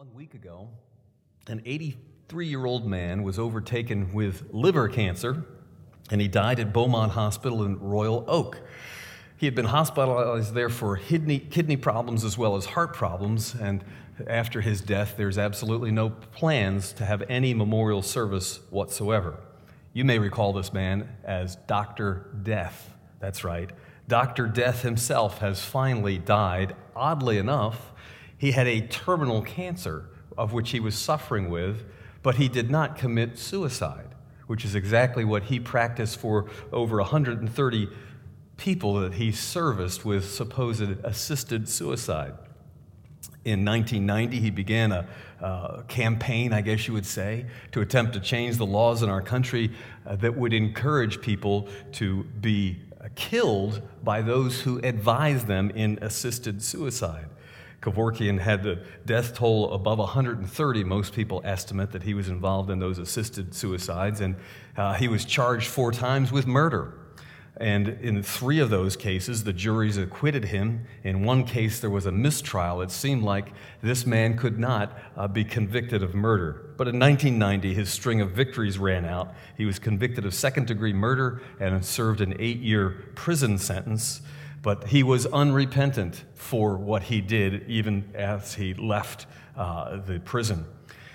1 week ago, an 83-year-old man was overtaken with liver cancer, and he died at Beaumont Hospital in Royal Oak. He had been hospitalized there for kidney problems as well as heart problems, and after his death, there's absolutely no plans to have any memorial service whatsoever. You may recall this man as Dr. Death. That's right. Dr. Death himself has finally died. Oddly enough, he had a terminal cancer of which he was suffering with, but he did not commit suicide, which is exactly what he practiced for over 130 people that he serviced with supposed assisted suicide. In 1990, he began a campaign, I guess you would say, to attempt to change the laws in our country that would encourage people to be killed by those who advise them in assisted suicide. Kevorkian had the death toll above 130. Most people estimate that he was involved in those assisted suicides, and he was charged 4 times with murder. And in 3 of those cases, the juries acquitted him. In one case, there was a mistrial. It seemed like this man could not be convicted of murder. But in 1990, his string of victories ran out. He was convicted of second-degree murder and served an 8-year prison sentence. But he was unrepentant for what he did, even as he left the prison.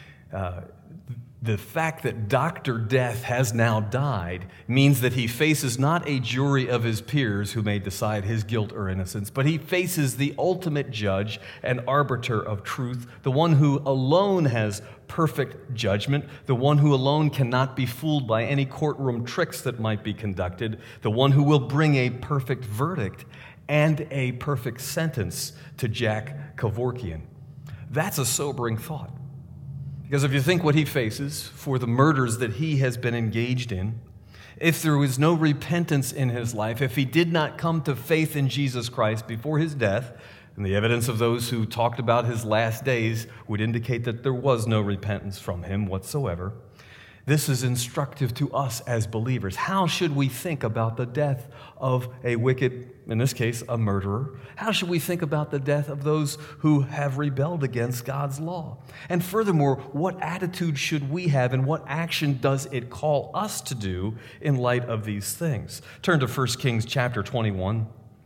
The fact that Dr. Death has now died means that he faces not a jury of his peers who may decide his guilt or innocence, but he faces the ultimate judge and arbiter of truth, the one who alone has perfect judgment, the one who alone cannot be fooled by any courtroom tricks that might be conducted, the one who will bring a perfect verdict and a perfect sentence to Jack Kevorkian. That's a sobering thought. Because if you think what he faces for the murders that he has been engaged in, if there was no repentance in his life, if he did not come to faith in Jesus Christ before his death, and the evidence of those who talked about his last days would indicate that there was no repentance from him whatsoever, this is instructive to us as believers. How should we think about the death of a wicked, in this case, a murderer? How should we think about the death of those who have rebelled against God's law? And furthermore, what attitude should we have and what action does it call us to do in light of these things? Turn to 1 Kings chapter 21.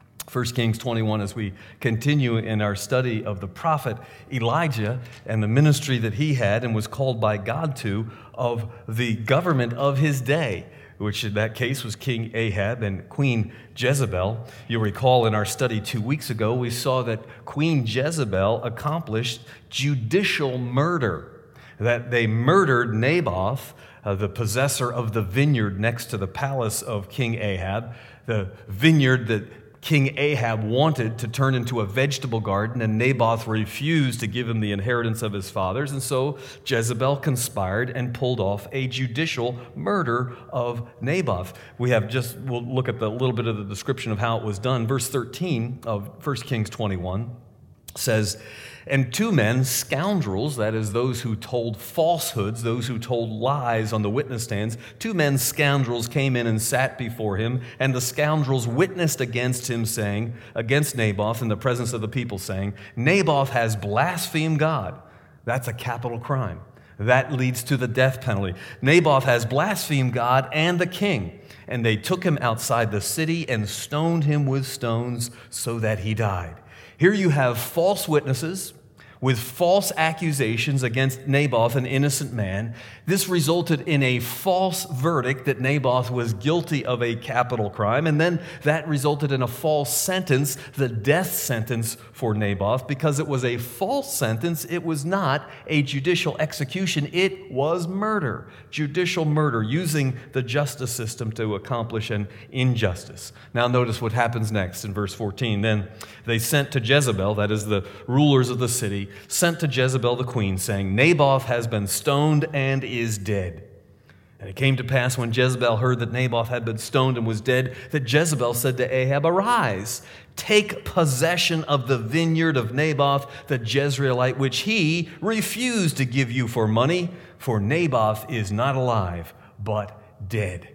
1 Kings 21, as we continue in our study of the prophet Elijah and the ministry that he had and was called by God to of the government of his day, which in that case was King Ahab and Queen Jezebel. You'll recall in our study 2 weeks ago, we saw that Queen Jezebel accomplished judicial murder, that they murdered Naboth, the possessor of the vineyard next to the palace of King Ahab, the vineyard that King Ahab wanted to turn into a vegetable garden, and Naboth refused to give him the inheritance of his fathers, and so Jezebel conspired and pulled off a judicial murder of Naboth. We'll look at a little bit of the description of how it was done. Verse 13 of 1 Kings 21 says, "And 2 men, scoundrels," that is, those who told falsehoods, those who told lies on the witness stands, 2 men, scoundrels, came in and sat before him, and the scoundrels witnessed against him, saying, against Naboth in the presence of the people, saying, "Naboth has blasphemed God." That's a capital crime. That leads to the death penalty. "Naboth has blasphemed God and the king. And they took him outside the city and stoned him with stones so that he died." Here you have false witnesses with false accusations against Naboth, an innocent man. This resulted in a false verdict that Naboth was guilty of a capital crime, and then that resulted in a false sentence, the death sentence for Naboth. Because it was a false sentence, it was not a judicial execution, it was murder, judicial murder, using the justice system to accomplish an injustice. Now notice what happens next in verse 14. "Then they sent to Jezebel," that is the rulers of the city, "sent to Jezebel the queen, saying, 'Naboth has been stoned and is dead.' And it came to pass when Jezebel heard that Naboth had been stoned and was dead, that Jezebel said to Ahab, 'Arise, take possession of the vineyard of Naboth the Jezreelite, which he refused to give you for money, for Naboth is not alive, but dead.'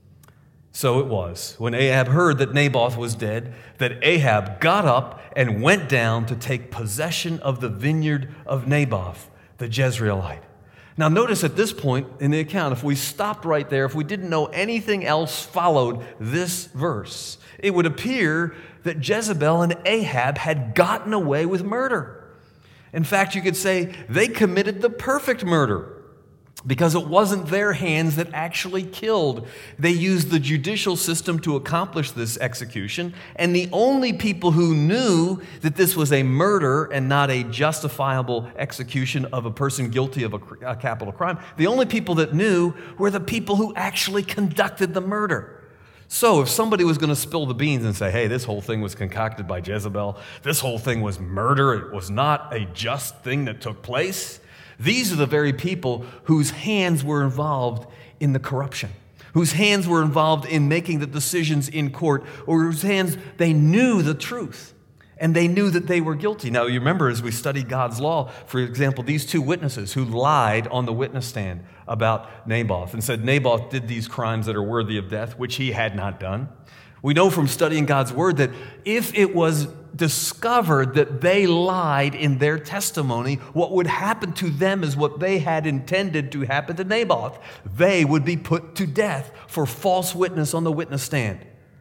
So it was, when Ahab heard that Naboth was dead, that Ahab got up and went down to take possession of the vineyard of Naboth the Jezreelite. Now notice at this point in the account, if we stopped right there, if we didn't know anything else followed this verse, it would appear that Jezebel and Ahab had gotten away with murder. In fact, you could say they committed the perfect murder because it wasn't their hands that actually killed. They used the judicial system to accomplish this execution, and the only people who knew that this was a murder and not a justifiable execution of a person guilty of a capital crime, the only people that knew were the people who actually conducted the murder. So if somebody was going to spill the beans and say, hey, this whole thing was concocted by Jezebel, this whole thing was murder, it was not a just thing that took place, these are the very people whose hands were involved in the corruption, whose hands were involved in making the decisions in court, or whose hands they knew the truth, and they knew that they were guilty. Now, you remember as we studied God's law, for example, these two witnesses who lied on the witness stand about Naboth and said Naboth did these crimes that are worthy of death, which he had not done. We know from studying God's word that if it was discovered that they lied in their testimony, what would happen to them is what they had intended to happen to Naboth. They would be put to death for false witness on the witness stand.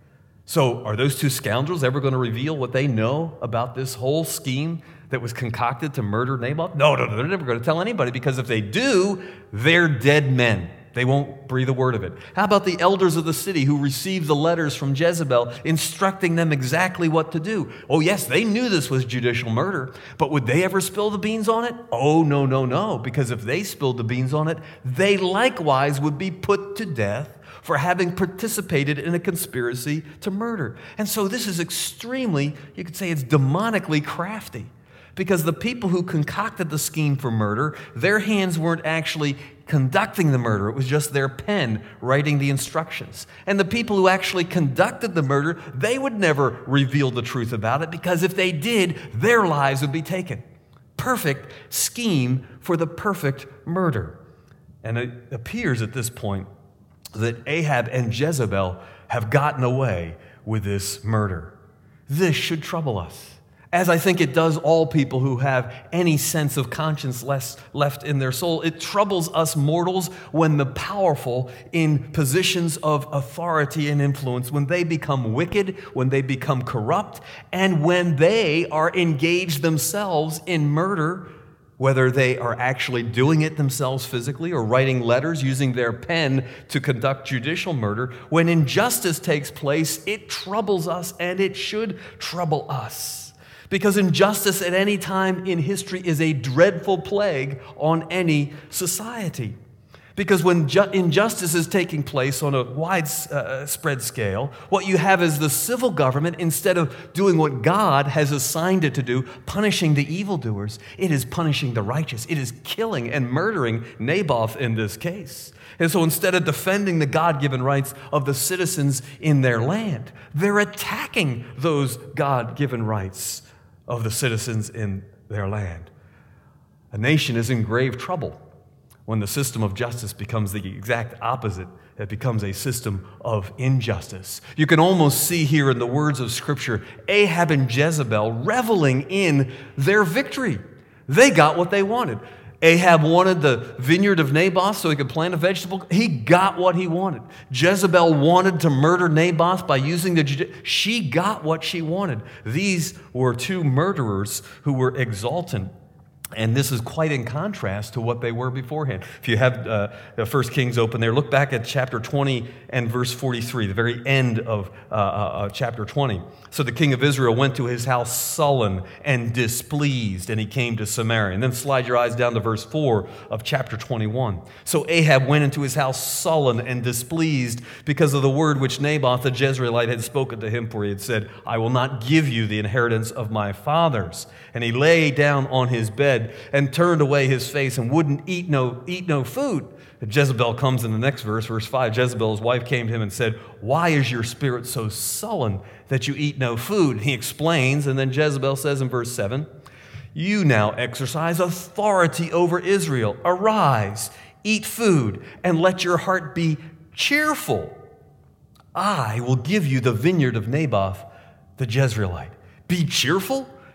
So are those two scoundrels ever going to reveal what they know about this whole scheme that was concocted to murder Naboth? No, they're never going to tell anybody, because if they do, they're dead men. They won't breathe a word of it. How about the elders of the city who received the letters from Jezebel instructing them exactly what to do? Oh, yes, they knew this was judicial murder, but would they ever spill the beans on it? Oh, no, because if they spilled the beans on it, they likewise would be put to death for having participated in a conspiracy to murder. And so this is extremely, you could say it's demonically crafty, because the people who concocted the scheme for murder, their hands weren't actually conducting the murder. It was just their pen writing the instructions. And the people who actually conducted the murder, they would never reveal the truth about it, because if they did, their lives would be taken. Perfect scheme for the perfect murder. And it appears at this point that Ahab and Jezebel have gotten away with this murder. This should trouble us, as I think it does all people who have any sense of conscience left in their soul. It troubles us mortals when the powerful in positions of authority and influence, when they become wicked, when they become corrupt, and when they are engaged themselves in murder, whether they are actually doing it themselves physically or writing letters using their pen to conduct judicial murder. When injustice takes place, it troubles us, and it should trouble us. Because injustice at any time in history is a dreadful plague on any society. Because when injustice is taking place on a widespread scale, what you have is the civil government, instead of doing what God has assigned it to do, punishing the evildoers, it is punishing the righteous. It is killing and murdering Naboth in this case. And so instead of defending the God-given rights of the citizens in their land, they're attacking those God-given rights of the citizens in their land. A nation is in grave trouble when the system of justice becomes the exact opposite. It becomes a system of injustice. You can almost see here in the words of Scripture, Ahab and Jezebel reveling in their victory. They got what they wanted. Ahab wanted the vineyard of Naboth so he could plant a vegetable. He got what he wanted. Jezebel wanted to murder Naboth by using she got what she wanted. These were two murderers who were exultant. And this is quite in contrast to what they were beforehand. If you have 1 Kings open there, look back at chapter 20 and verse 43, the very end of chapter 20. So the king of Israel went to his house sullen and displeased, and he came to Samaria. And then slide your eyes down to verse 4 of chapter 21. So Ahab went into his house sullen and displeased because of the word which Naboth the Jezreelite had spoken to him, for he had said, I will not give you the inheritance of my fathers. And he lay down on his bed and turned away his face and wouldn't eat no food. And Jezebel comes in the next verse, verse 5. Jezebel's wife came to him and said, why is your spirit so sullen that you eat no food? He explains, and then Jezebel says in verse 7, you now exercise authority over Israel. Arise, eat food, and let your heart be cheerful. I will give you the vineyard of Naboth the Jezreelite. Be cheerful?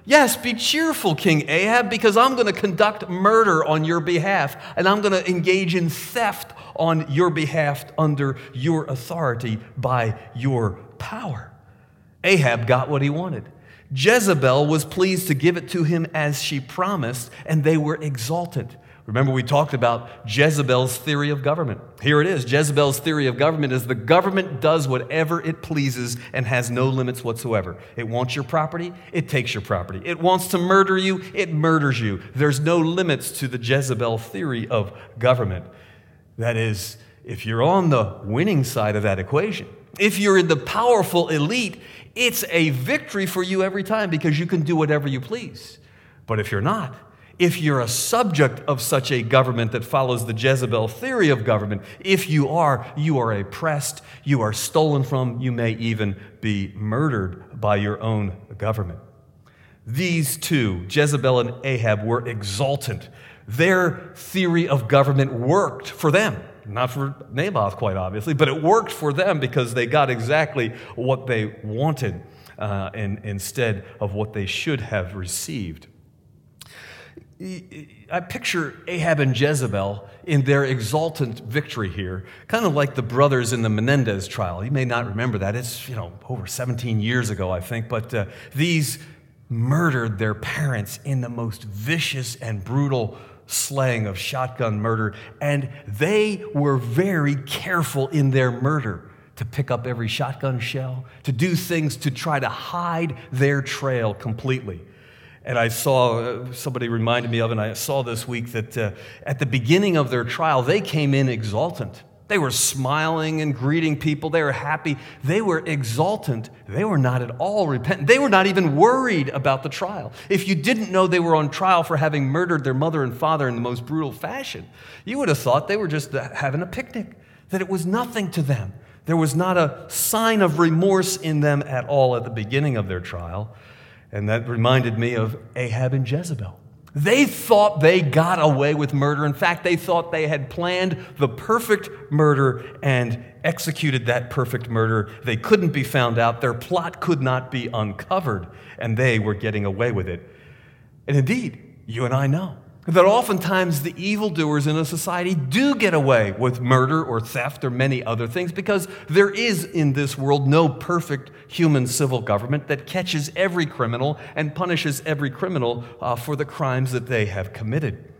Yes, be cheerful, King Ahab, because I'm going to conduct murder on your behalf, and I'm going to engage in theft on your behalf under your authority by your power. Ahab got what he wanted. Jezebel was pleased to give it to him as she promised, and they were exultant. Remember, we talked about Jezebel's theory of government. Here it is. Jezebel's theory of government is the government does whatever it pleases and has no limits whatsoever. It wants your property, it takes your property. It wants to murder you, it murders you. There's no limits to the Jezebel theory of government. That is, if you're on the winning side of that equation, if you're in the powerful elite, it's a victory for you every time because you can do whatever you please. But if you're not, if you're a subject of such a government that follows the Jezebel theory of government, if you are oppressed, you are stolen from, you may even be murdered by your own government. These two, Jezebel and Ahab, were exultant. Their theory of government worked for them. Not for Naboth, quite obviously, but it worked for them because they got exactly what they wanted instead of what they should have received. I picture Ahab and Jezebel in their exultant victory here, kind of like the brothers in the Menendez trial. You may not remember that. It's, over 17 years ago, I think. But these murdered their parents in the most vicious and brutal slaying of shotgun murder. And they were very careful in their murder to pick up every shotgun shell, to do things to try to hide their trail completely. And I saw, somebody reminded me of, and I saw this week that at the beginning of their trial, they came in exultant. They were smiling and greeting people. They were happy. They were exultant. They were not at all repentant. They were not even worried about the trial. If you didn't know they were on trial for having murdered their mother and father in the most brutal fashion, you would have thought they were just having a picnic, that it was nothing to them. There was not a sign of remorse in them at all at the beginning of their trial. And that reminded me of Ahab and Jezebel. They thought they got away with murder. In fact, they thought they had planned the perfect murder and executed that perfect murder. They couldn't be found out. Their plot could not be uncovered, and they were getting away with it. And indeed, you and I know that oftentimes the evildoers in a society do get away with murder or theft or many other things because there is in this world no perfect human civil government that catches every criminal and punishes every criminal for the crimes that they have committed.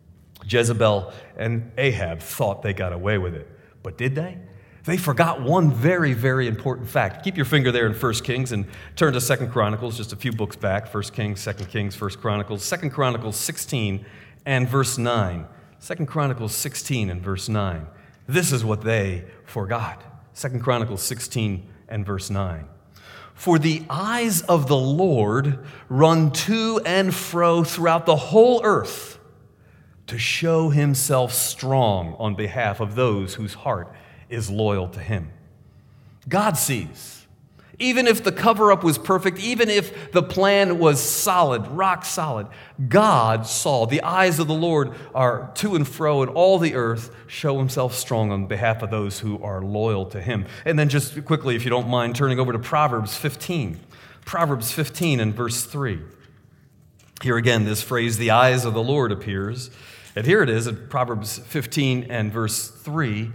Jezebel and Ahab thought they got away with it, but did they? They forgot one very, very important fact. Keep your finger there in 1 Kings and turn to 2 Chronicles, just a few books back. 1 Kings, 2 Kings, 1 Chronicles. 2 Chronicles 16 and verse 9. 2 Chronicles 16 and verse 9. This is what they forgot. 2 Chronicles 16 and verse 9. For the eyes of the Lord run to and fro throughout the whole earth to show himself strong on behalf of those whose heart is loyal to him. God sees. Even if the cover-up was perfect, even if the plan was solid, rock solid, God saw. The eyes of the Lord are to and fro in all the earth, show himself strong on behalf of those who are loyal to him. And then just quickly, if you don't mind, turning over to Proverbs 15. Proverbs 15 and verse 3. Here again, this phrase, the eyes of the Lord, appears. And here it is in Proverbs 15 and verse 3.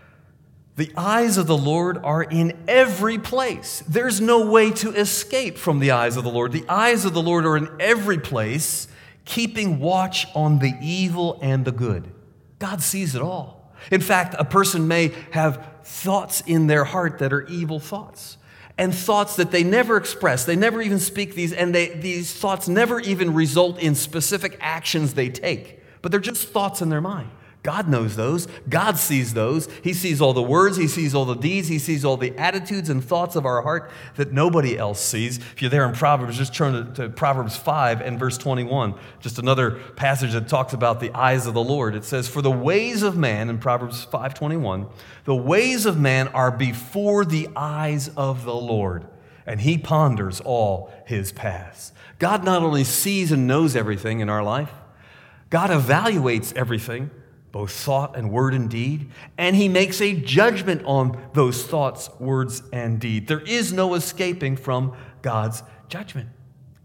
The eyes of the Lord are in every place. There's no way to escape from the eyes of the Lord. The eyes of the Lord are in every place, keeping watch on the evil and the good. God sees it all. In fact, a person may have thoughts in their heart that are evil thoughts, and thoughts that they never express. They never even speak these, and these thoughts never even result in specific actions they take. But they're just thoughts in their mind. God knows those. God sees those. He sees all the words. He sees all the deeds. He sees all the attitudes and thoughts of our heart that nobody else sees. If you're there in Proverbs, just turn to Proverbs 5 and verse 21. Just another passage that talks about the eyes of the Lord. It says, for the ways of man, in Proverbs 5:21, the ways of man are before the eyes of the Lord, and he ponders all his paths. God not only sees and knows everything in our life, God evaluates everything, both thought and word and deed, and he makes a judgment on those thoughts, words, and deed. There is no escaping from God's judgment.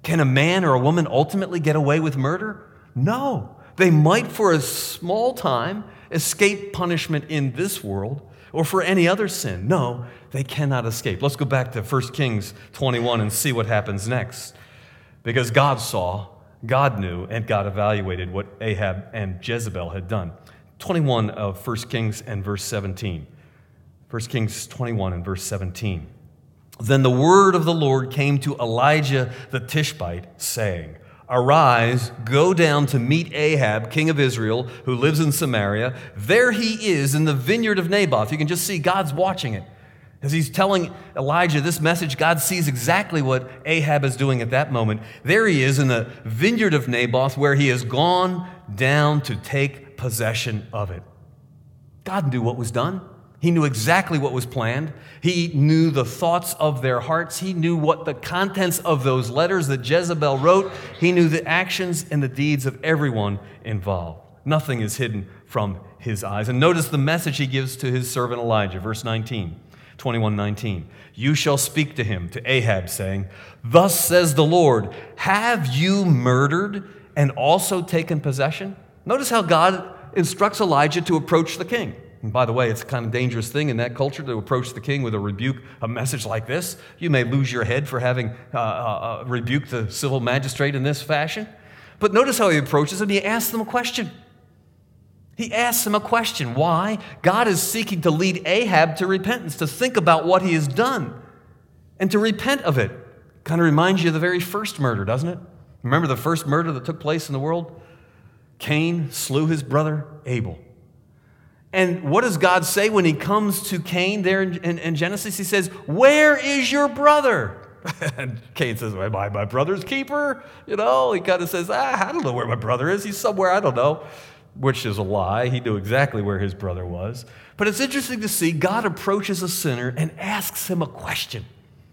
Can a man or a woman ultimately get away with murder? No. They might for a small time escape punishment in this world or for any other sin. No, they cannot escape. Let's go back to 1 Kings 21 and see what happens next. Because God saw, God knew, and God evaluated what Ahab and Jezebel had done. 21 of 1 Kings and verse 17. 1 Kings 21 and verse 17. Then the word of the Lord came to Elijah the Tishbite, saying, Arise, go down to meet Ahab, king of Israel, who lives in Samaria. There he is in the vineyard of Naboth. You can just see God's watching it. As he's telling Elijah this message, God sees exactly what Ahab is doing at that moment. There he is in the vineyard of Naboth, where he has gone down to take possession of it. God knew what was done. He knew exactly what was planned. He knew the thoughts of their hearts. He knew what the contents of those letters that Jezebel wrote. He knew the actions and the deeds of everyone involved. Nothing is hidden from his eyes. And notice the message he gives to his servant Elijah, verse 19, 21:19. You shall speak to him, to Ahab, saying, Thus says the Lord, have you murdered and also taken possession? Notice how God instructs Elijah to approach the king. And by the way, it's a kind of dangerous thing in that culture to approach the king with a rebuke, a message like this. You may lose your head for having rebuked the civil magistrate in this fashion. But notice how he approaches him. He asks him a question. He asks him a question. Why? God is seeking to lead Ahab to repentance, to think about what he has done and to repent of it. Kind of reminds you of the very first murder, doesn't it? Remember the first murder that took place in the world? Cain slew his brother Abel. And what does God say when he comes to Cain there in Genesis? He says, where is your brother? And Cain says, am I my brother's keeper? You know, he kind of says, I don't know where my brother is. He's somewhere, I don't know, which is a lie. He knew exactly where his brother was. But it's interesting to see God approaches a sinner and asks him a question,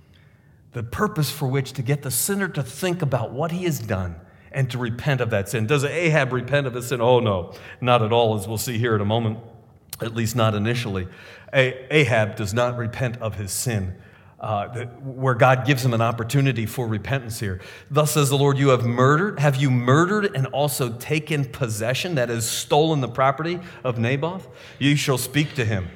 the purpose for which to get the sinner to think about what he has done and to repent of that sin. Does Ahab repent of his sin? Oh, no, not at all, as we'll see here in a moment. At least not initially. Ahab does not repent of his sin, where God gives him an opportunity for repentance here. Thus says the Lord, have you murdered and also taken possession, that is, stolen the property of Naboth? You shall speak to him,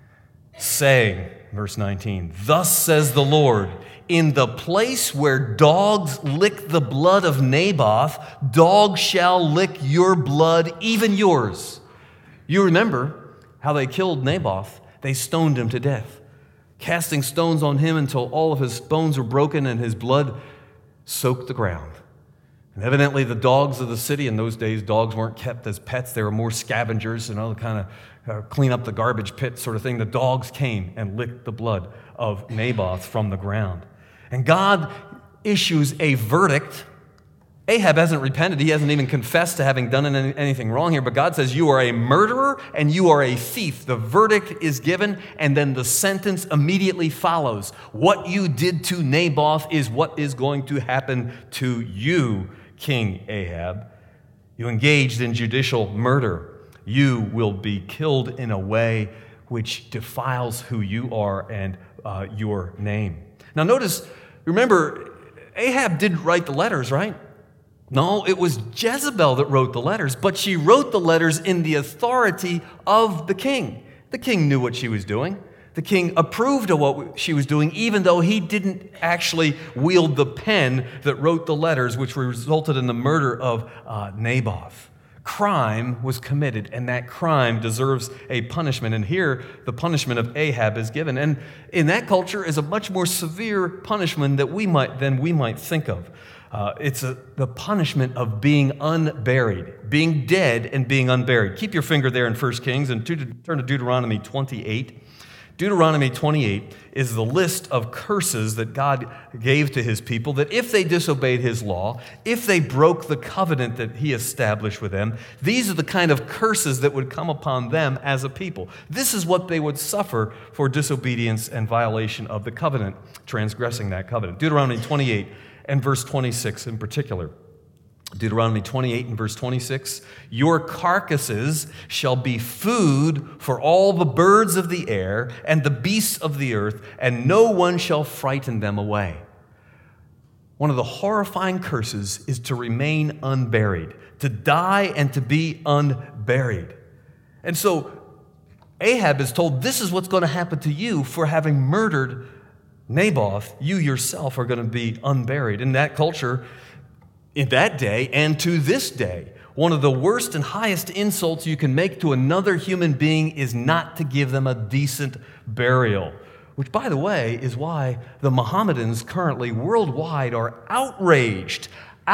saying, verse 19, Thus says the Lord, in the place where dogs lick the blood of Naboth, dogs shall lick your blood, even yours. You remember how they killed Naboth. They stoned him to death, casting stones on him until all of his bones were broken and his blood soaked the ground. And evidently the dogs of the city, in those days, dogs weren't kept as pets. They were more scavengers, kind of clean up the garbage pit sort of thing. The dogs came and licked the blood of Naboth from the ground. And God issues a verdict. Ahab hasn't repented. He hasn't even confessed to having done anything wrong here. But God says, you are a murderer and you are a thief. The verdict is given, and then the sentence immediately follows. What you did to Naboth is what is going to happen to you, King Ahab. You engaged in judicial murder. You will be killed in a way which defiles who you are and your name. Now notice, remember, Ahab didn't write the letters, right? No, it was Jezebel that wrote the letters, but she wrote the letters in the authority of the king. The king knew what she was doing. The king approved of what she was doing, even though he didn't actually wield the pen that wrote the letters, which resulted in the murder of Naboth. Crime was committed, and that crime deserves a punishment. And here, the punishment of Ahab is given. And in that culture is a much more severe punishment than we might think of. It's the punishment of being unburied, being dead and being unburied. Keep your finger there in 1 Kings and turn to Deuteronomy 28. Deuteronomy 28 is the list of curses that God gave to his people, that if they disobeyed his law, if they broke the covenant that he established with them, these are the kind of curses that would come upon them as a people. This is what they would suffer for disobedience and violation of the covenant, transgressing that covenant. Deuteronomy 28 and verse 26 in particular. Deuteronomy 28 and verse 26, your carcasses shall be food for all the birds of the air and the beasts of the earth, and no one shall frighten them away. One of the horrifying curses is to remain unburied, to die and to be unburied. And so Ahab is told, this is what's going to happen to you for having murdered Naboth. You yourself are going to be unburied. In that culture, in that day and to this day, one of the worst and highest insults you can make to another human being is not to give them a decent burial. Which, by the way, is why the Mohammedans currently worldwide are outraged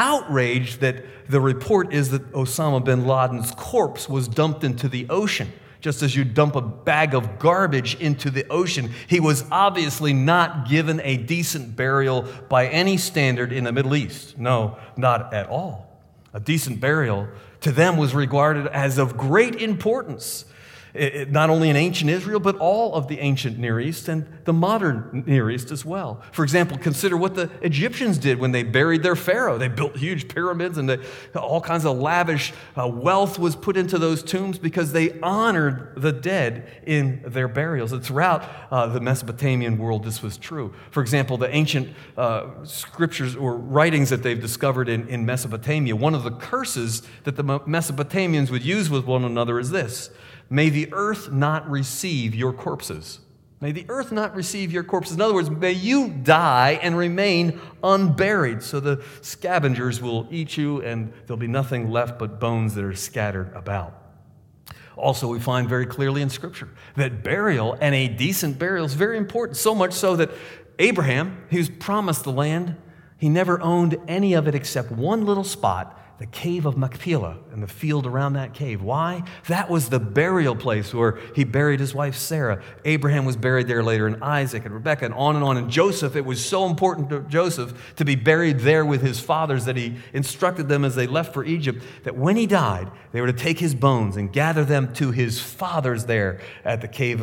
that the report is that Osama bin Laden's corpse was dumped into the ocean. Just as you dump a bag of garbage into the ocean, he was obviously not given a decent burial by any standard in the Middle East. No, not at all. A decent burial to them was regarded as of great importance. Not only in ancient Israel, but all of the ancient Near East and the modern Near East as well. For example, consider what the Egyptians did when they buried their pharaoh. They built huge pyramids and all kinds of lavish wealth was put into those tombs because they honored the dead in their burials. And throughout the Mesopotamian world, this was true. For example, the ancient scriptures or writings that they've discovered in Mesopotamia, one of the curses that the Mesopotamians would use with one another is this: may the earth not receive your corpses. May the earth not receive your corpses. In other words, may you die and remain unburied, so the scavengers will eat you and there'll be nothing left but bones that are scattered about. Also, we find very clearly in Scripture that burial and a decent burial is very important, so much so that Abraham, he was promised the land, he never owned any of it except one little spot, the cave of Machpelah, and the field around that cave. Why? That was the burial place where he buried his wife Sarah. Abraham was buried there later, and Isaac and Rebekah, and on and on. And Joseph, it was so important to Joseph to be buried there with his fathers that he instructed them as they left for Egypt that when he died, they were to take his bones and gather them to his fathers there at the cave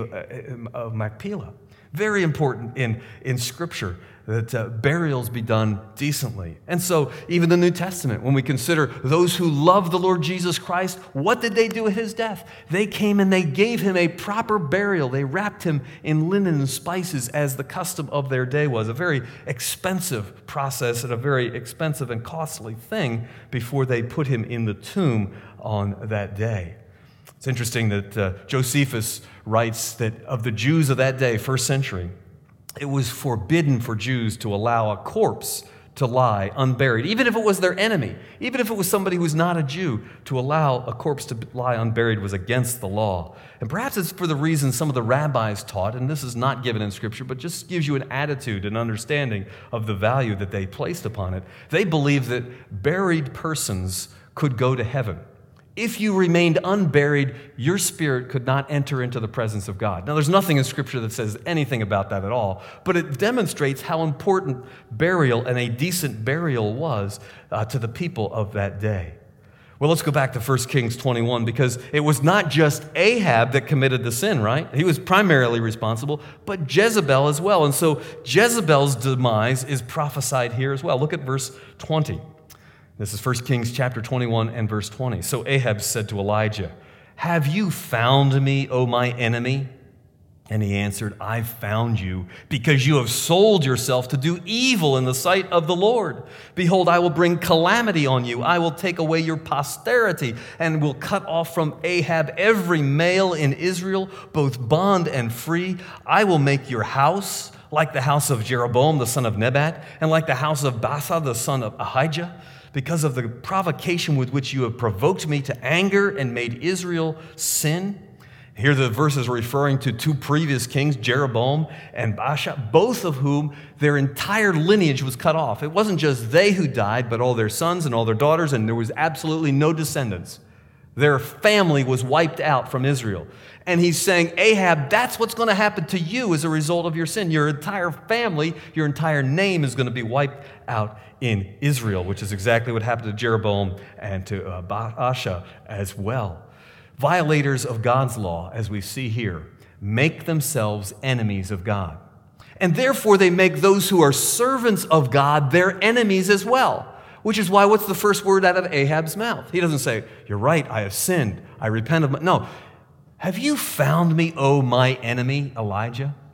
of Machpelah. Very important in Scripture that burials be done decently. And so even the New Testament, when we consider those who love the Lord Jesus Christ, what did they do at his death? They came and they gave him a proper burial. They wrapped him in linen and spices as the custom of their day was. A very expensive process and a very expensive and costly thing before they put him in the tomb on that day. It's interesting that Josephus writes that of the Jews of that day, first century, it was forbidden for Jews to allow a corpse to lie unburied, even if it was their enemy, even if it was somebody who was not a Jew. To allow a corpse to lie unburied was against the law. And perhaps it's for the reason some of the rabbis taught, and this is not given in Scripture, but just gives you an attitude and understanding of the value that they placed upon it. They believed that buried persons could go to heaven. If you remained unburied, your spirit could not enter into the presence of God. Now, there's nothing in Scripture that says anything about that at all, but it demonstrates how important burial and a decent burial was to the people of that day. Well, let's go back to 1 Kings 21, because it was not just Ahab that committed the sin, right? He was primarily responsible, but Jezebel as well. And so Jezebel's demise is prophesied here as well. Look at verse 20. This is 1 Kings chapter 21 and verse 20. So Ahab said to Elijah, "Have you found me, O my enemy?" And he answered, "I've found you, because you have sold yourself to do evil in the sight of the Lord. Behold, I will bring calamity on you. I will take away your posterity and will cut off from Ahab every male in Israel, both bond and free. I will make your house like the house of Jeroboam, the son of Nebat, and like the house of Baasha, the son of Ahijah, because of the provocation with which you have provoked me to anger and made Israel sin." Here the verse is referring to two previous kings, Jeroboam and Baasha, both of whom their entire lineage was cut off. It wasn't just they who died, but all their sons and all their daughters, and there was absolutely no descendants. Their family was wiped out from Israel. And he's saying, Ahab, that's what's going to happen to you as a result of your sin. Your entire family, your entire name is going to be wiped out in Israel, which is exactly what happened to Jeroboam and to Baasha as well. Violators of God's law, as we see here, make themselves enemies of God. And therefore they make those who are servants of God their enemies as well. Which is why, what's the first word out of Ahab's mouth? He doesn't say, "You're right, I have sinned, I repent of my..." No. "Have you found me, O my enemy, Elijah?"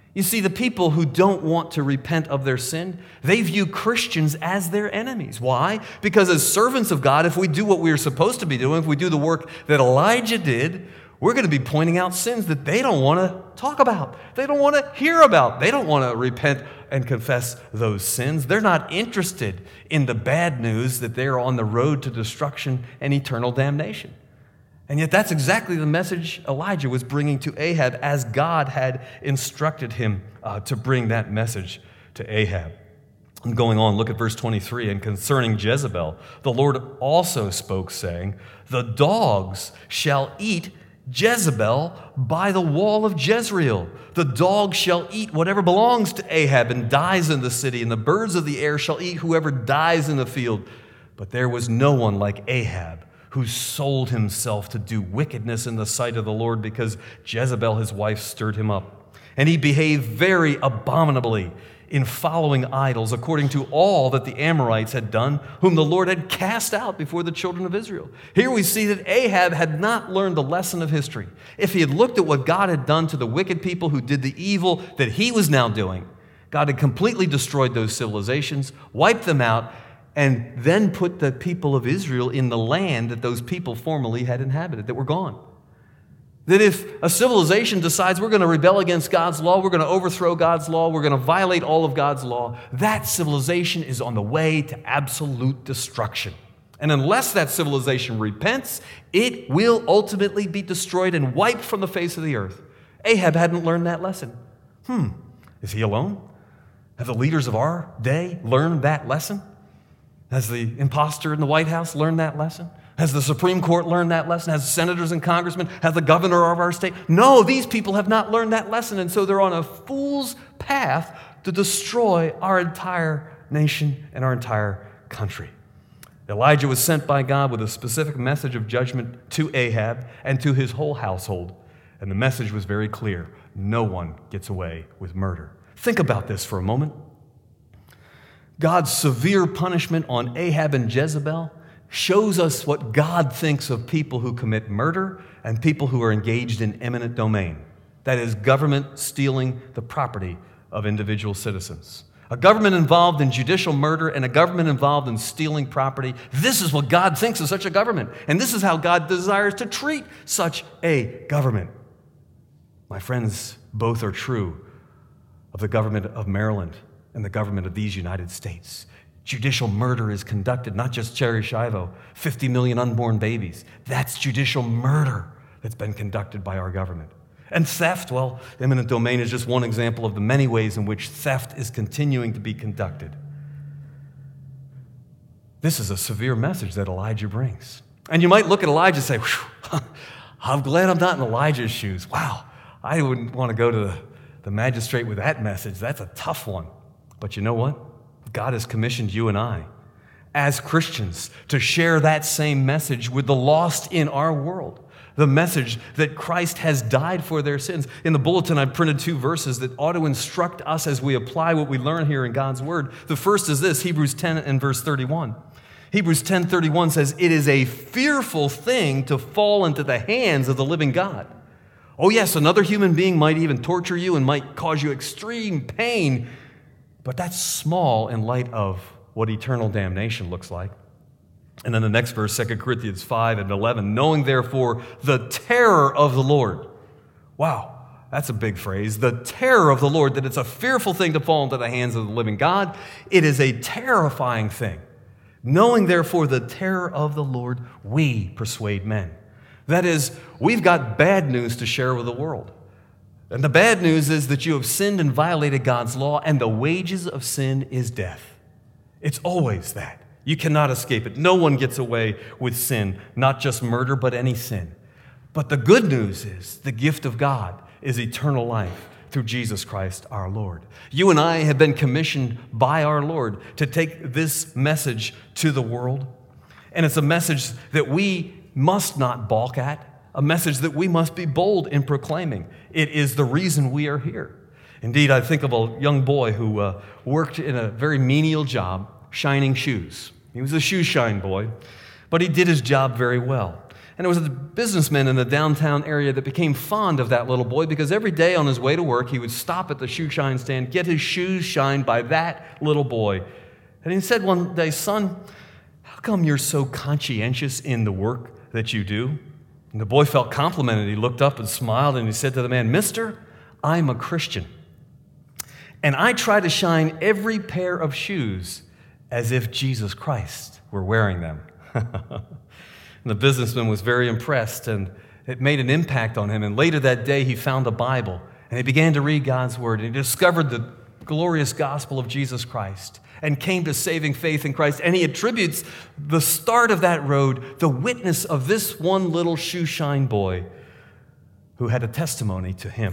You see, the people who don't want to repent of their sin, they view Christians as their enemies. Why? Because as servants of God, if we do what we are supposed to be doing, if we do the work that Elijah did, we're going to be pointing out sins that they don't want to talk about. They don't want to hear about. They don't want to repent and confess those sins. They're not interested in the bad news that they're on the road to destruction and eternal damnation. And yet that's exactly the message Elijah was bringing to Ahab as God had instructed him to bring that message to Ahab. And going on, look at verse 23. And concerning Jezebel, the Lord also spoke, saying, the dogs shall eat Jezebel by the wall of Jezreel. The dogs shall eat whatever belongs to Ahab and dies in the city, and the birds of the air shall eat whoever dies in the field. But there was no one like Ahab, who sold himself to do wickedness in the sight of the Lord, because Jezebel, his wife, stirred him up. And he behaved very abominably in following idols, according to all that the Amorites had done, whom the Lord had cast out before the children of Israel. Here we see that Ahab had not learned the lesson of history. If he had looked at what God had done to the wicked people who did the evil that he was now doing, God had completely destroyed those civilizations, wiped them out, and then put the people of Israel in the land that those people formerly had inhabited, that were gone. That if a civilization decides we're going to rebel against God's law, we're going to overthrow God's law, we're going to violate all of God's law, that civilization is on the way to absolute destruction. And unless that civilization repents, it will ultimately be destroyed and wiped from the face of the earth. Ahab hadn't learned that lesson. Is he alone? Have the leaders of our day learned that lesson? Has the imposter in the White House learned that lesson? Has the Supreme Court learned that lesson? Has senators and congressmen? Has the governor of our state? No, these people have not learned that lesson, and so they're on a fool's path to destroy our entire nation and our entire country. Elijah was sent by God with a specific message of judgment to Ahab and to his whole household, and the message was very clear. No one gets away with murder. Think about this for a moment. God's severe punishment on Ahab and Jezebel shows us what God thinks of people who commit murder and people who are engaged in eminent domain. That is, government stealing the property of individual citizens. A government involved in judicial murder and a government involved in stealing property. This is what God thinks of such a government. And this is how God desires to treat such a government. My friends, both are true of the government of Maryland and the government of these United States. Judicial murder is conducted, not just Cherry Shivo, 50 million unborn babies. That's judicial murder that's been conducted by our government. And theft, well, eminent domain is just one example of the many ways in which theft is continuing to be conducted. This is a severe message that Elijah brings. And you might look at Elijah and say, I'm glad I'm not in Elijah's shoes. Wow, I wouldn't want to go to the magistrate with that message. That's a tough one. But you know what? God has commissioned you and I, as Christians, to share that same message with the lost in our world. The message that Christ has died for their sins. In the bulletin, I've printed 2 verses that ought to instruct us as we apply what we learn here in God's Word. The first is this, Hebrews 10 and verse 31. Hebrews 10:31 says, "It is a fearful thing to fall into the hands of the living God." Oh yes, another human being might even torture you and might cause you extreme pain, but that's small in light of what eternal damnation looks like. And then the next verse, 2 Corinthians 5:11, "Knowing therefore the terror of the Lord." Wow, that's a big phrase. The terror of the Lord, that it's a fearful thing to fall into the hands of the living God. It is a terrifying thing. "Knowing therefore the terror of the Lord, we persuade men." That is, we've got bad news to share with the world. And the bad news is that you have sinned and violated God's law, and the wages of sin is death. It's always that. You cannot escape it. No one gets away with sin, not just murder, but any sin. But the good news is the gift of God is eternal life through Jesus Christ our Lord. You and I have been commissioned by our Lord to take this message to the world. And it's a message that we must not balk at, a message that we must be bold in proclaiming. It is the reason we are here. Indeed, I think of a young boy who worked in a very menial job, shining shoes. He was a shoe shine boy, but he did his job very well. And it was a businessman in the downtown area that became fond of that little boy because every day on his way to work, he would stop at the shoe shine stand, get his shoes shined by that little boy. And he said one day, "Son, how come you're so conscientious in the work that you do?" And the boy felt complimented. He looked up and smiled, and he said to the man, "Mister, I'm a Christian, and I try to shine every pair of shoes as if Jesus Christ were wearing them." And the businessman was very impressed, and it made an impact on him. And later that day, he found a Bible, and he began to read God's Word, and he discovered the glorious gospel of Jesus Christ and came to saving faith in Christ. And he attributes the start of that road, the witness of this one little shoe shine boy who had a testimony to him.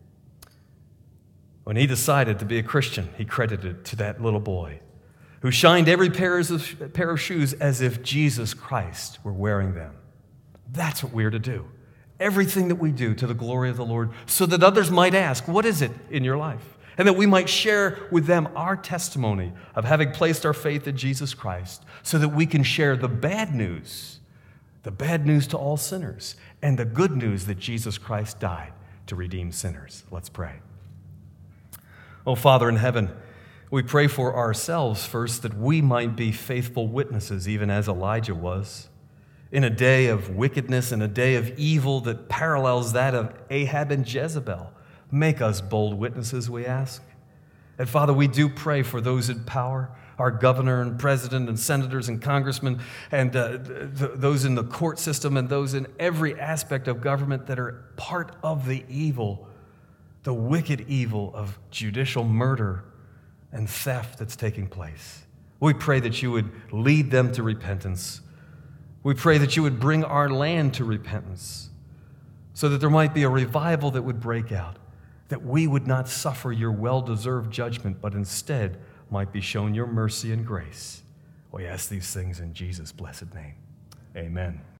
When he decided to be a Christian, he credited it to that little boy who shined every pair of shoes as if Jesus Christ were wearing them. That's what we're to do. Everything that we do to the glory of the Lord, so that others might ask, "What is it in your life?" And that we might share with them our testimony of having placed our faith in Jesus Christ, so that we can share the bad news to all sinners, and the good news that Jesus Christ died to redeem sinners. Let's pray. Oh, Father in heaven, we pray for ourselves first, that we might be faithful witnesses, even as Elijah was. In a day of wickedness, in a day of evil that parallels that of Ahab and Jezebel, make us bold witnesses, we ask. And Father, we do pray for those in power, our governor and president and senators and congressmen, and those in the court system and those in every aspect of government that are part of the evil, the wicked evil of judicial murder and theft that's taking place. We pray that you would lead them to repentance. We pray that you would bring our land to repentance, so that there might be a revival that would break out, that we would not suffer your well-deserved judgment, but instead might be shown your mercy and grace. We ask these things in Jesus' blessed name. Amen.